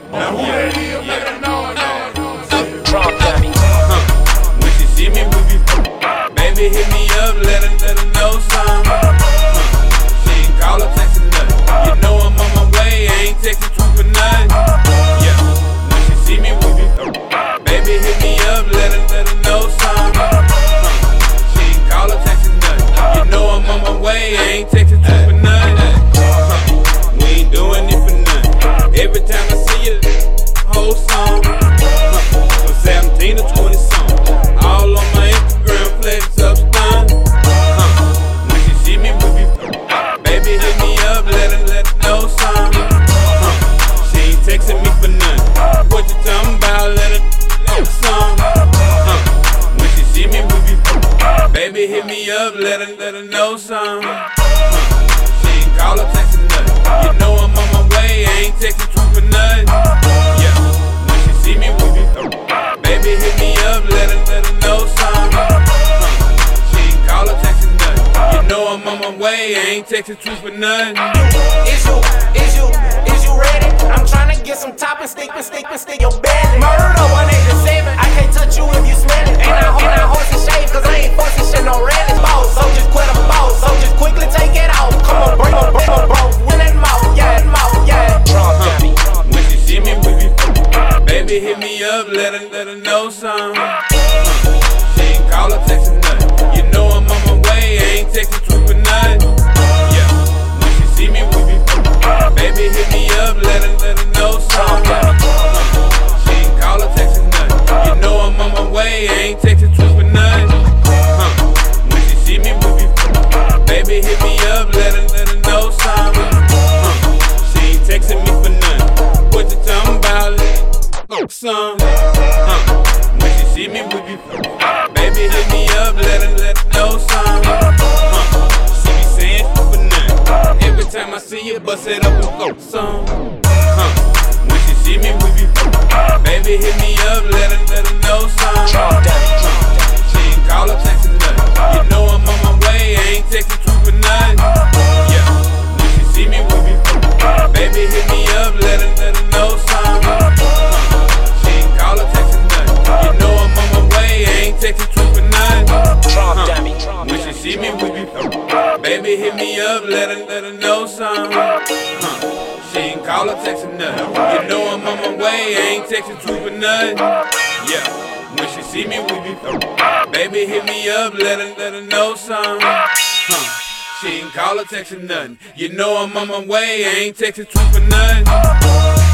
Now who that is, let her know that. When she see me, we be baby, hit me up, let her know some. She ain't call or text or nothing. You know I'm on my way, I ain't texting truth for nothing. Yeah, when she see me, we be baby, hit me up, let her know some. She ain't call or text or nothing. You know I'm on my way, I ain't texting truth for nothing. We ain't doing it for nothing. Every time I see you, whole song. From 17 to 20 songs. All on my Instagram, flex up, stun. When she see me, we be baby, hit me up, let her know some. She ain't texting me for nothing. What you talking about, let her know some. When she see me, we be baby, hit me up, let her know some. She ain't call or text or nothing. You know I'm on my way, I ain't texting truth for nothing. Yeah, when she see me, we be baby, hit me up, let her know some. She ain't call or text or nothing. You know I'm on my way, I ain't texting truth for nothing. Is you ready? I'm tryna get some top and stick your belly. Murder 187, I can't touch you if you smell it. Ain't I horse and shave, cause I ain't fussing shit no rally. Boss, so just quit a boss, so just quickly take it off. Come on, bring on, win that mouth, yeah. When she see me, we be baby, hit me up, let her know some. She ain't call or text or nothing. You know I'm on my way, I ain't texting truth for nothing. Yeah, when she see me, we be baby, hit me up, let her know some. She ain't call or text or nothing. You know I'm on my way, I ain't texting truth for nothing. When she see me, we be baby, hit me up, let her know some. She ain't texting me for nothing. What you talking about? Some. When she see me, we be baby, hit me up, let her know some. She be saying shit for nothing. Every time I see you, bust it up and go some. When she see me, we be baby, hit me up, let her know some. She ain't call or text or nothing. You know I'm on my way, I ain't texting truth for nothing. Yeah, when she see me, we be baby, hit me up, let her know some. She ain't call or text or nothing. You know I'm on my way, I ain't texting truth for nothing. When she see me, we be baby, hit me up, let her know some. She ain't call or text or nothing. You know I'm on my way, I ain't texting truth for nothing. Yeah, when she see me, we be baby, hit me up, let her know some. She ain't call or text or nothing. You know I'm on my way, I ain't texting truth for nothing.